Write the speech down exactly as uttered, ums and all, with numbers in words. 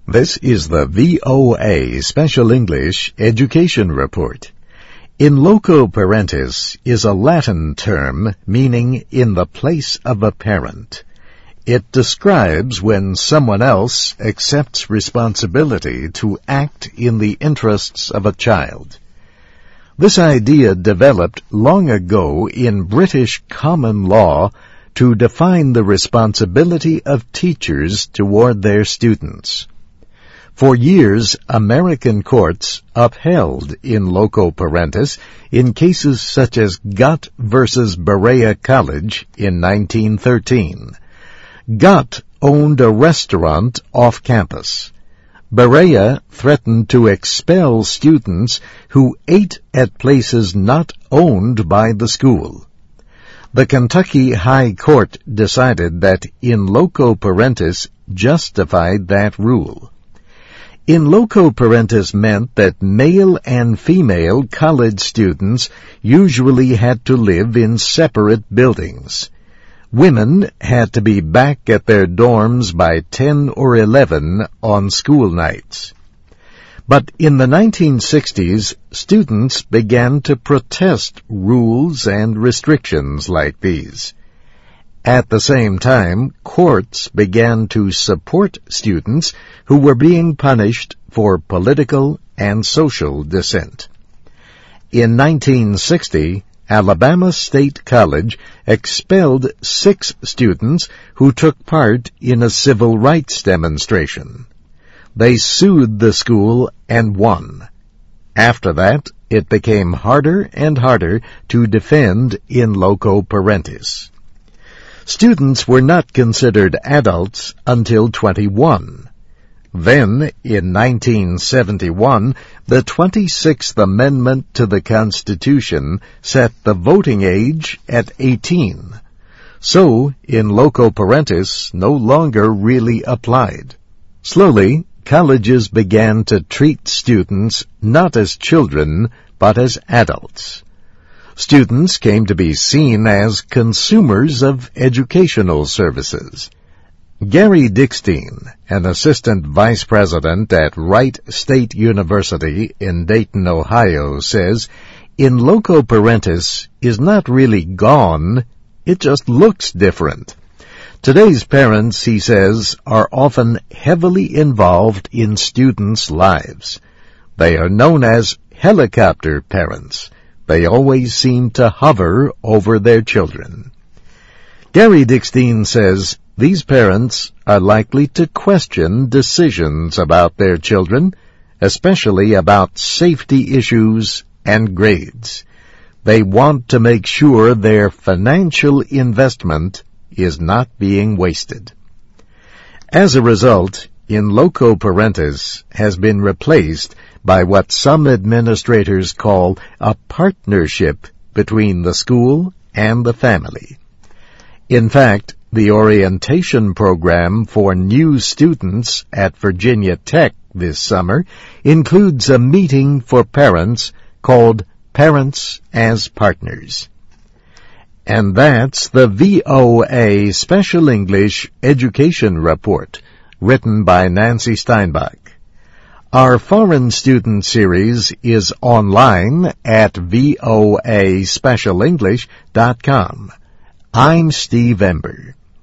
This is the V O A Special English Education Report. In loco parentis is a Latin term meaning in the place of a parent. It describes when someone else accepts responsibility to act in the interests of a child. This idea developed long ago in British common law to define the responsibility of teachers toward their students. For years, American courts upheld in loco parentis in cases such as Gott versus Berea College in nineteen thirteen. Gott owned a restaurant off campus. Berea threatened to expel students who ate at places not owned by the school. The Kentucky High Court decided that in loco parentis justified that rule. In loco parentis meant that male and female college students usually had to live in separate buildings. Women had to be back at their dorms by ten or eleven on school nights. But in the nineteen sixties, students began to protest rules and restrictions like these. At the same time, courts began to support students who were being punished for political and social dissent. In nineteen sixty, Alabama State College expelled six students who took part in a civil rights demonstration. They sued the school and won. After that, it became harder and harder to defend in loco parentis. Students were not considered adults until twenty-one. Then, in nineteen seventy-one, the twenty-sixth Amendment to the Constitution set the voting age at eighteen. So, in loco parentis no longer really applied. Slowly, colleges began to treat students not as children, but as adults. Students came to be seen as consumers of educational services. Gary Dickstein, an assistant vice president at Wright State University in Dayton, Ohio, says, in loco parentis is not really gone, it just looks different. Today's parents, he says, are often heavily involved in students' lives. They are known as helicopter parents. They always seem to hover over their children. Gary Dickstein says these parents are likely to question decisions about their children, especially about safety issues and grades. They want to make sure their financial investment is not being wasted. As a result, in loco parentis has been replaced by what some administrators call a partnership between the school and the family. In fact, the orientation program for new students at Virginia Tech this summer includes a meeting for parents called Parents as Partners. And that's the V O A Special English Education Report, written by Nancy Steinbach. Our Foreign Student Series is online at voa special english dot com. I'm Steve Ember.